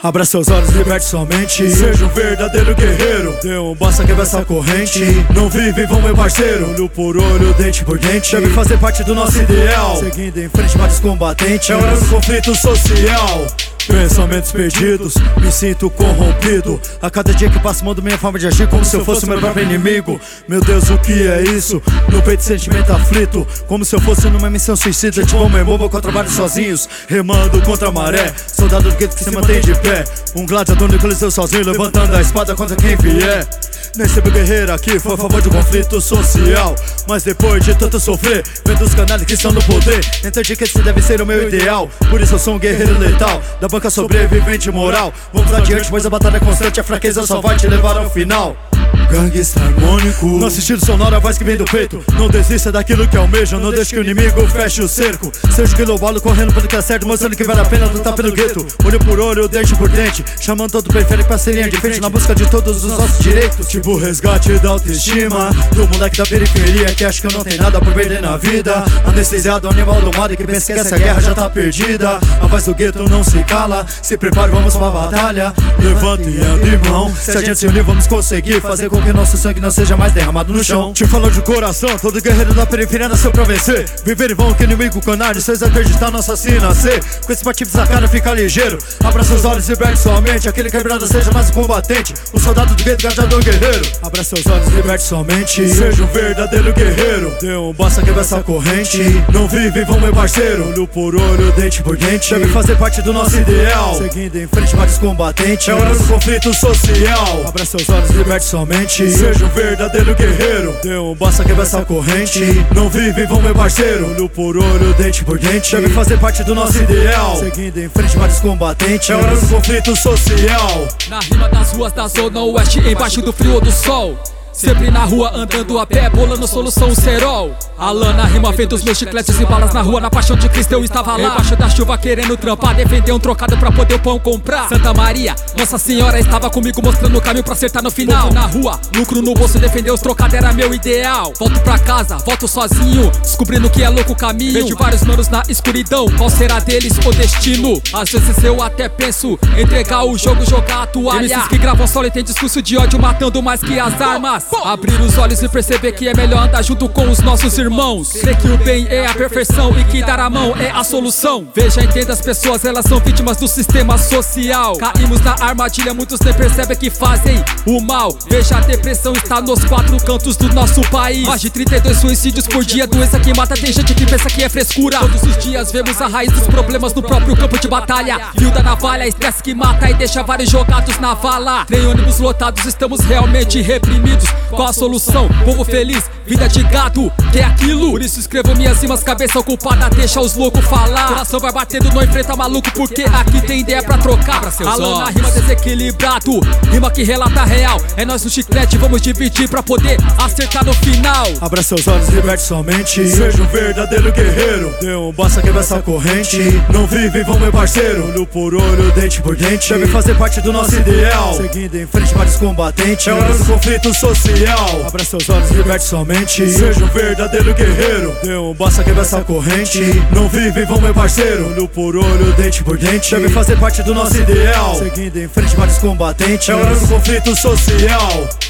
Abra seus olhos, liberte sua mente. Seja um verdadeiro guerreiro. Dê um basta, quebra essa corrente. Não vive, vão meu parceiro. Olho por olho, dente por dente. Deve fazer parte do nosso ideal. Seguindo em frente, vários combatentes. É hora do conflito social. Pensamentos perdidos, me sinto corrompido. A cada dia que passa mando minha forma de agir como se eu fosse o meu próprio inimigo. Meu Deus, o que é isso? No peito sentimento aflito, como se eu fosse numa missão suicida. Tipo homem bobo contra vários sozinhos, remando contra a maré. Soldado do gueto que se mantém de pé, um gladiador no coliseu sozinho, levantando a espada contra quem vier. Nem sempre guerreiro aqui foi a favor do conflito social, mas depois de tanto sofrer, vendo os canais que estão no poder, entendi que esse deve ser o meu ideal. Por isso eu sou um guerreiro letal, da banca sobrevivente moral. Vamos adiante, pois a batalha é constante, a fraqueza só vai te levar ao final. Gangsta harmônico, nosso estilo sonoro, a voz que vem do peito. Não desista daquilo que almeja, não deixe que o inimigo feche o cerco. Seja o quilombola correndo pelo que é certo, mostrando que vale a pena lutar pelo gueto. Olho por olho, dente por dente, chamando todo o periférico pra ser linha de frente, na busca de todos os nossos direitos. Tipo o resgate da autoestima do moleque da periferia que acha que não tem nada por perder na vida. Anestesiado, animal domado que pensa que essa guerra já tá perdida. A voz do gueto não se cala, se prepare, vamos pra batalha. Levante e ande mão, se a gente se unir vamos conseguir fazer com que nosso sangue não seja mais derramado no chão. Te falo de coração, todo guerreiro da periferia nasceu pra vencer. Viver em vão que inimigo canário, cês acreditar nosso assim nascer. Com esse patife na cara fica ligeiro, abra seus olhos e liberte sua mente. Aquele quebrado seja mais um combatente, um soldado do gueto, gladiador guerreiro. Abra seus olhos e liberte sua mente. Seja um verdadeiro guerreiro. Dê um basta, quebra essa corrente. Não vive, vão meu parceiro. Olho por olho, dente por dente. Deve fazer parte do nosso ideal. Seguindo em frente, vários combatentes. É hora do conflito social. Abra seus olhos e liberte sua mente. Seja um verdadeiro guerreiro. Dê um basta, quebra essa corrente. Não vive, vão meu parceiro. Olho por olho, dente por dente. Deve fazer parte do nosso ideal. Seguindo em frente, vários combatentes. É hora do conflito social. Na rima das ruas da zona oeste, embaixo do frio do sol. Sempre na rua andando a pé, bolando solução cerol. Alan na rima feito os meus chicletes e balas na rua. Na paixão de Cristo eu estava lá, embaixo da chuva querendo trampar, defender um trocado pra poder o pão comprar. Santa Maria, Nossa Senhora estava comigo mostrando o caminho pra acertar no final. Volto na rua, lucro no bolso, defender os trocados era meu ideal. Volto pra casa, volto sozinho, descobrindo que é louco o caminho. Vejo vários manos na escuridão, qual será deles o destino? Às vezes eu até penso, entregar o jogo, jogar a toalha. MCs que gravam solo e tem discurso de ódio, matando mais que as armas. Abrir os olhos e perceber que é melhor andar junto com os nossos irmãos. Crer que o bem é a perfeição e que dar a mão é a solução. Veja, entenda, as pessoas, elas são vítimas do sistema social. Caímos na armadilha, muitos nem percebem que fazem o mal. Veja, a depressão está nos quatro cantos do nosso país. Mais de 32 suicídios por dia, doença que mata, tem gente que pensa que é frescura. Todos os dias vemos a raiz dos problemas no próprio campo de batalha. Fio da navalha, estresse que mata e deixa vários jogados na vala. Nem ônibus lotados, estamos realmente reprimidos. Qual a solução? Povo feliz, vida de gado, que é aquilo? Por isso escrevo minhas rimas, cabeça ocupada, deixa os loucos falar. Coração vai batendo, não enfrenta maluco, porque aqui tem ideia pra trocar. Alan na rima desequilibrado, rima que relata a real. É nós no chiclete, vamos dividir pra poder acertar no final. Abra seus olhos, liberte sua mente. Seja um verdadeiro guerreiro. Dê um basta, quebra essa corrente. Não vive, vão meu parceiro. Olho por olho, dente por dente. Deve fazer parte do nosso ideal. Seguindo em frente, vários combatentes. É hora do conflito social. Abra seus olhos, liberte sua mente. Seja um verdadeiro guerreiro. Dê um basta, quebra essa corrente. Não vive, vão meu parceiro. Olho por olho, dente por dente. Deve fazer parte do nosso ideal. Seguindo em frente, vários combatentes. É hora do conflito social.